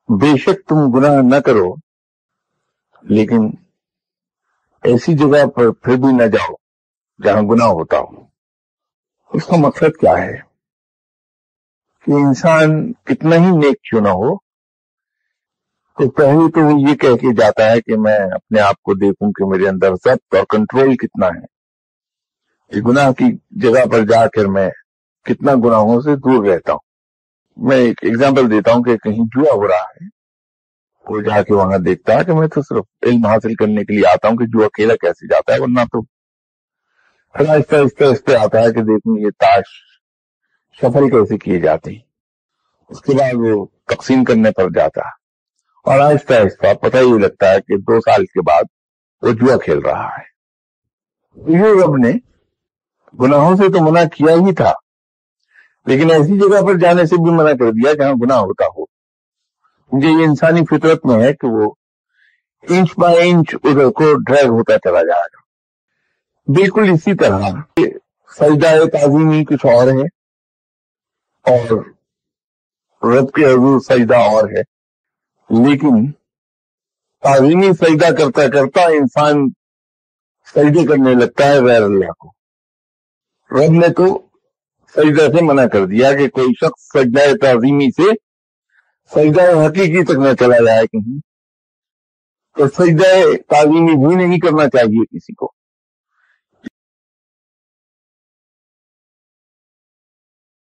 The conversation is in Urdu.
بے شک تم گناہ نہ کرو لیکن ایسی جگہ پر پھر بھی نہ جاؤ جہاں گناہ ہوتا ہو۔ اس کا مقصد کیا ہے کہ انسان کتنا ہی نیک کیوں نہ ہو تو پہلے تو وہ یہ کہہ کے جاتا ہے کہ میں اپنے آپ کو دیکھوں کہ میرے اندر ضبط اور کنٹرول کتنا ہے، کہ گناہ کی جگہ پر جا کر میں کتنا گناہوں سے دور رہتا ہوں۔ میں ایک ایگزامپل دیتا ہوں کہ کہیں جوا ہو رہا ہے، وہ جا کے وہاں دیکھتا ہے کہ میں تو صرف علم حاصل کرنے کے لیے آتا ہوں کہ جوا کھیلا کیسے جاتا ہے، ورنہ تو پھر آہستہ آہستہ اس پہ آتا ہے کہ دیکھوں یہ تاش شفل کیسے کیے جاتے ہیں۔ اس کے بعد وہ تقسیم کرنے پر جاتا ہے اور آہستہ آہستہ پتہ ہی لگتا ہے کہ 2 سال کے بعد وہ جوا کھیل رہا ہے۔ یہ رب نے گناہوں سے تو منع کیا ہی تھا لیکن ایسی جگہ پر جانے سے بھی منع کر دیا جہاں گناہ ہوتا ہو۔ یہ انسانی فطرت میں ہے کہ وہ انچ بائی انچ ادھر کو ڈریگ ہوتا چلا جائے گا۔ بالکل اسی طرح سجدہ تعظیمی کچھ اور ہے اور رب کے حضور سجدہ اور ہے، لیکن تعظیمی سجدہ کرتا کرتا انسان سجدے کرنے لگتا ہے غیر اللہ کو۔ رب نے تو سجدہ سے منع کر دیا کہ کوئی شخص سجدہ تعظیمی سے سجدہ حقیقی تک نہ چلا جائے کہیں، تو سجدہ تعظیمی بھی نہیں کرنا چاہیے کسی کو۔